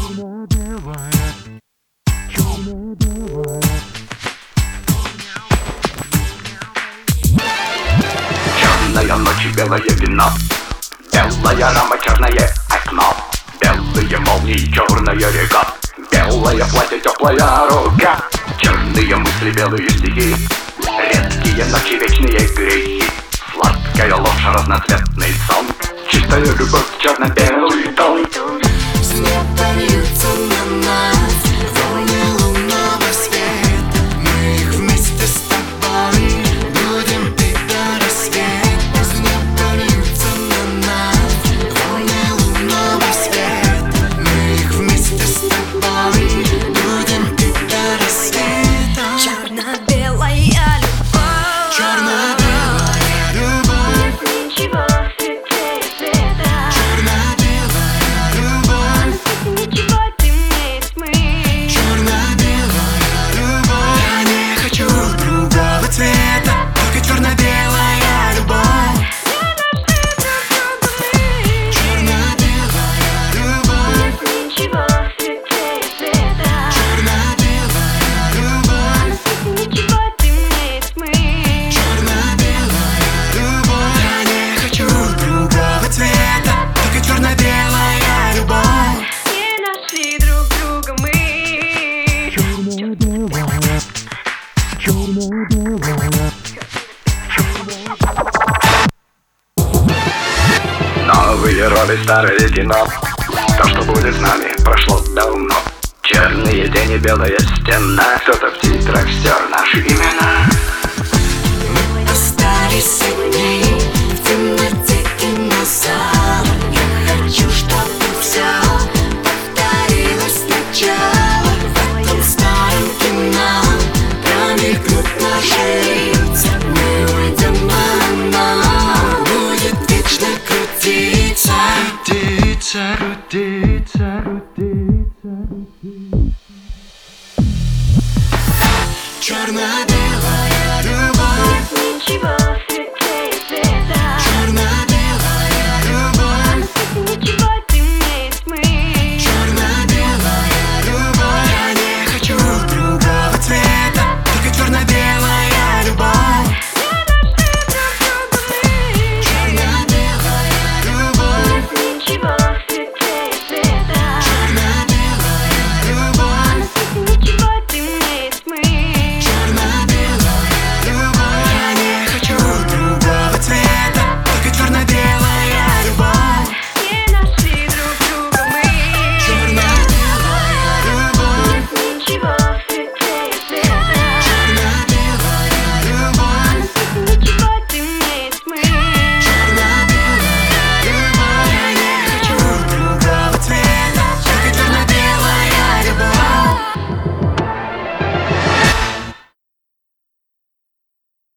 Черная ночь и белое вино, белая рама, черное окно, белые молнии, черная река, белое платье, теплая рука, черные мысли, белые стихи, редкие ночи, вечные грехи, сладкая ложь, разноцветный сон, чистая любовь, черно-белый тон. С неба льются на нас волны лунного света. Мы их вместе с тобой будем пить до рассвета. С неба льются на нас волны лунного света. Мы их вместе с тобой будем пить до рассвета. Черно-белая любовь, Черно-белая любовь, ничего светлее света. черно-белая любовь, Ничего темнее тьмы. черно-белая любовь. Я не хочу другого цвета, только черно-белая любовь. Черно-белая любовь, Ничего светлее света. черно-белая любовь, Ничего темнее тьмы. черно-белая любовь. Я не хочу другого цвета, только черно-белая любовь. Не нашли друг друга мы. Новые роли, старое кино, то, что будет с нами, прошло давно. Черные тени, белая стена, кто-то в титрах стер наши имена. Мы остались одни в темноте кинозала. Я хочу, чтобы все повторилось сначала. В этом старом кино промелькнут наши лица. Мы уйдем, а оно будет вечно крутиться. Крутиться, крутиться, крутиться, крутиться. Черно-белая